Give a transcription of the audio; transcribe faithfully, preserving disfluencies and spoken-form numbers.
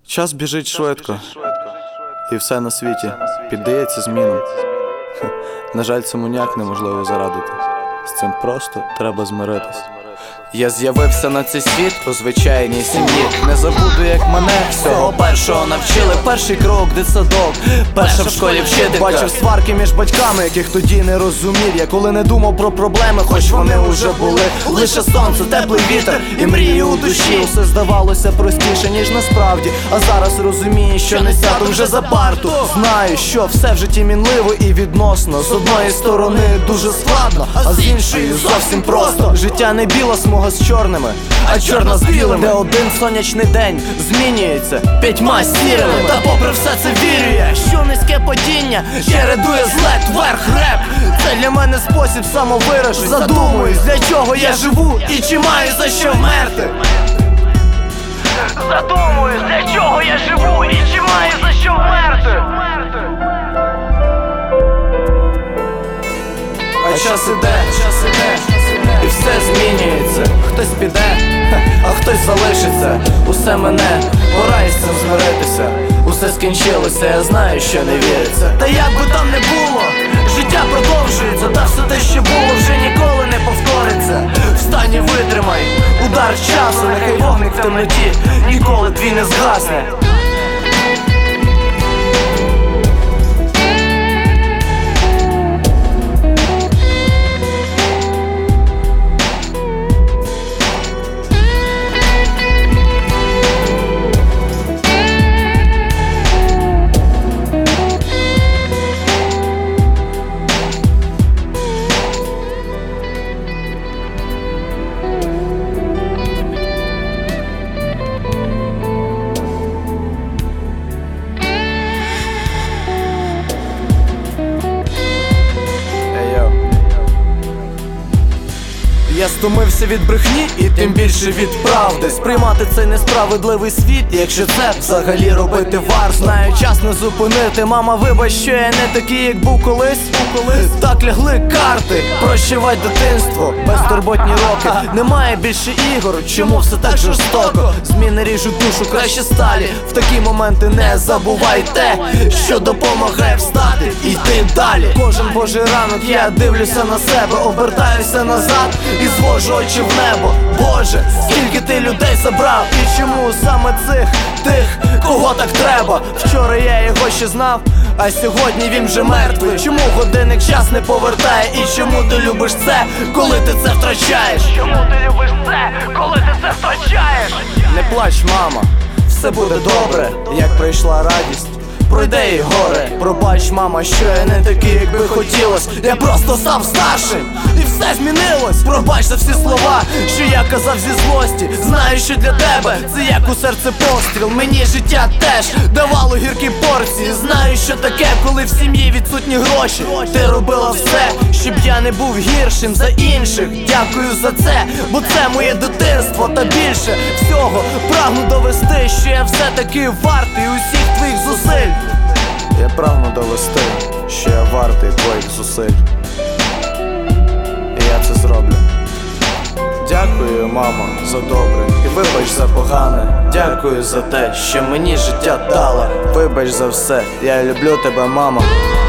Час біжить швидко, і все на світі піддається змінам. На жаль, цьому ніяк неможливо зарадити. З цим просто треба змиритись. Я з'явився на цей світ у звичайній сім'ї. Не забуду, як мене всього першого навчили. Перший крок, дитсадок, перша в школі вчителька. Бачив сварки між батьками, яких тоді не розумів. Я коли не думав про проблеми, хоч вони уже були. Лише сонце, теплий вітер і мрії у душі. Усе здавалося простіше, ніж насправді. А зараз розумію, що не сяду вже за парту. Знаю, що все в житті мінливо і відносно. З одної сторони дуже складно, а з іншої зовсім просто. Життя не біла смуга з чорними, а чорна з білими. Де один сонячний день змінюється п'ятьма сірими. Та попри все це вірю я, що низьке падіння чередує злет, верх, реп. Це для мене спосіб самовиражу. Задумуюсь, для чого я живу і чи маю за що вмерти. Задумуюсь, для чого я живу і чи маю за що вмерти. А час іде, час іде, і все змінюється. Хтось піде, а хтось залишиться. Усе мене, пора із цим змиритися. Усе скінчилося, я знаю, що не віриться. Та як би там не було, життя продовжується. Та все те, що було, вже ніколи не повториться. Встань і витримай удар часу. Нехай вогник в темноті ніколи твій не згасне. Я стомився від брехні і тим більше від правди. Сприймати цей несправедливий світ, якщо це взагалі робити варто. Знаю, час не зупинити. Мама, вибач, що я не такий, як був колись. Так лягли карти, прощавай дитинство, безтурботні роки. Немає більше ігор, чому все так жорстоко? Зміни ріжуть душу, краще сталі. В такі моменти не забувай те, що допомагає встати і йти далі. Кожен божий ранок я дивлюся на себе, обертаюся назад і звожу очі в небо. Боже, скільки ти людей забрав, і чому саме цих, тих, кого так треба? Вчора я його ще знав, а сьогодні він вже мертвий. Чому годинник час не повертає? І чому ти любиш це, коли ти це втрачаєш? Чому ти любиш це, коли ти це втрачаєш? Не плач, мама, все буде добре, як прийшла радість, пройде і горе. Пробач, мама, що я не такий, як би хотілось. Я просто став старшим, і все змінилось. Пробач за всі слова, що я казав зі злості. Знаю, що для тебе це як у серце постріл. Мені життя теж давало гіркі порції. Знаю, що таке, коли в сім'ї відсутні гроші. Ти робила все, щоб я не був гіршим за інших. Дякую за це, бо це моє дитинство. Та більше всього прагну довести, що я все-таки вартий усіх твоїх зусиль. Я прагну довести, що я вартий твоїх зусиль. І я це зроблю. Дякую, мамо, за добре, і вибач за погане. Дякую за те, що мені життя дала. Вибач за все, я люблю тебе, мамо.